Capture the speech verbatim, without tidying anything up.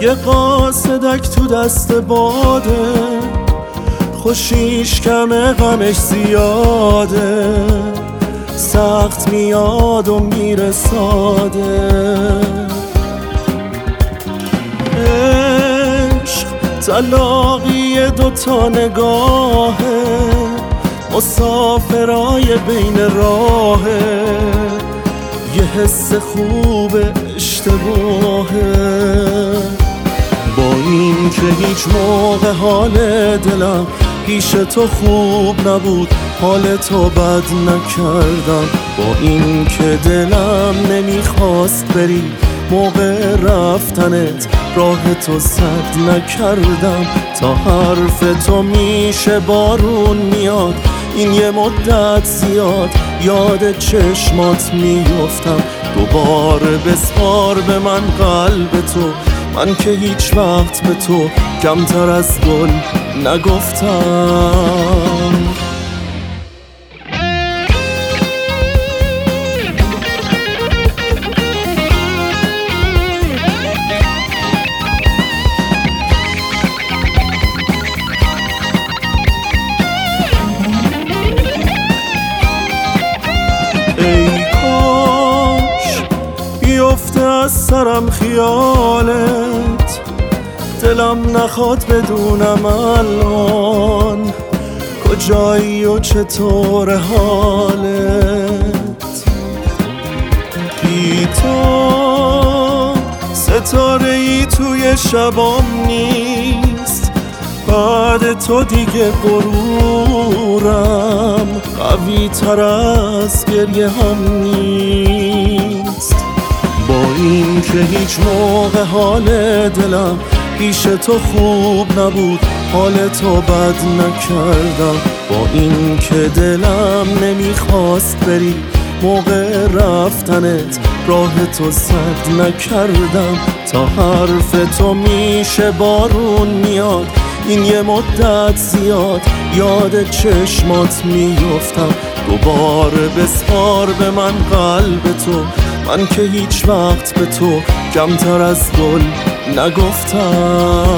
یه قاصدک تو دست باده، خوشیش کمه غمش زیاده، سخت میاد و میره ساده. عشق طلاقی دوتا نگاهه، مسافرای بین راهه، یه حس خوب اشتباهه. با این که هیچ موقع حال دلم پیش تو خوب نبود، حال تو بد نکردم. با این که دلم نمیخواست بری، موقع رفتنت راه تو سد نکردم. تا حرف تو میشه بارون میاد، این یه مدت زیاد یاد چشمات میفتم. دوباره بسپار به من قلب تو، من که هیچ وقت به تو کمتر از گل نگفتم. ای کاش بیفته از سرم خیالت، دلم نخواد بدونم الان کجایی و چطور حالت. بی تو ستاره ای توی شبام نیست، بعد تو دیگه غرورم قوی تر از گریه هم نیست. با این که هیچ موقع حال دلم پیش تو خوب نبود، حال تو بد نکردم. با این که دلم نمیخواست بری، موقع رفتنت راه تو سد نکردم. تا حرف تو میشه بارون میاد، این یه مدت زیاد یاد چشمات میفتم. دوباره بسپار به من قلب تو، من که هیچ وقت به تو کمتر از گل نگفتم.